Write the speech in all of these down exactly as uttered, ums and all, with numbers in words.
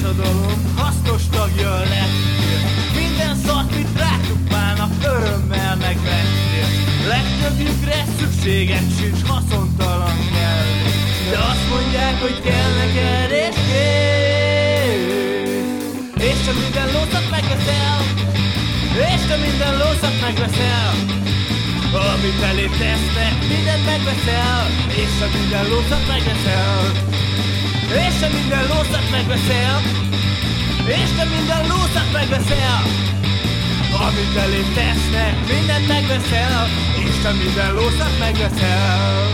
társadalom hasznos tagja lettél. Minden szart, mit rátukmálnak, örömmel megvettél. Legtöbbjükre szükséged sincs, haszontalan kell. De azt mondják, hogy kell neked és kész. És te minden lószat megveszel, és te minden lószat megveszel. Amit elé tesznek, mindent megveszel, és te minden lószat megveszel. És te minden lószat megveszel, és te minden lószat megveszel. Amit elé tesznek, mindent megveszel, és te minden lószat megveszel.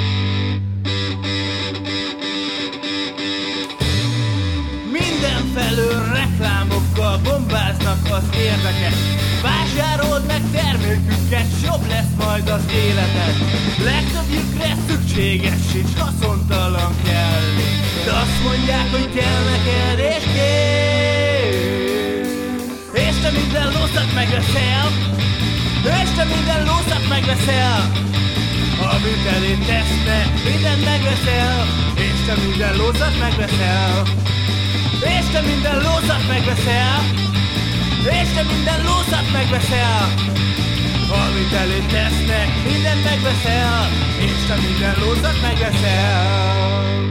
Mindenfelől reklámokkal bombáznak az érdekek. Vásárold meg terméküket, s jobb lesz majd az életed. Legtöbbjükre szükséges sincs, haszontalan kell. De azt mondják, hogy kell neked és kész. És te minden lószat megveszel, és te minden lószat megveszel. Amit elé tesznek, mindent megveszel, és te minden lószat megveszel. És te minden lószat megveszel, és te minden lószat megveszel. Amit elé tesznek, mindent megveszel, és te minden lószat megveszel.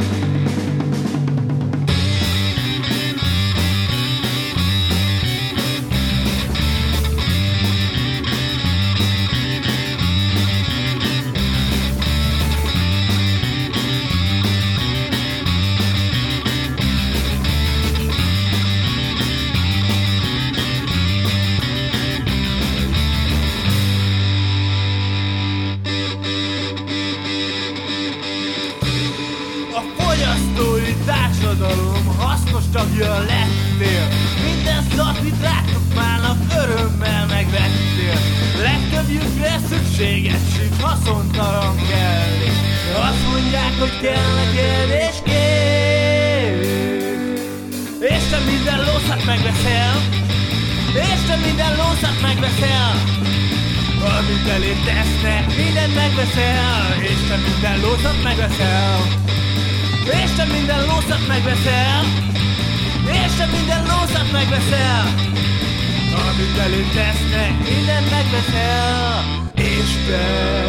Társadalom hasznos tagja lettél. Minden szart, mit rátukmálnak, örömmel megvettél. Legtöbbjükre szükséges sincs, haszontalan kell. Azt mondják, hogy kell neked és kész. És te minden lószat megveszel, és te minden lószat megveszel. Amit elé tesznek, mindent megveszel, és te minden lószat megveszel. És te minden lószat megveszel, és te minden lószat megveszel. Amit elé tesznek, mindent megveszel, és te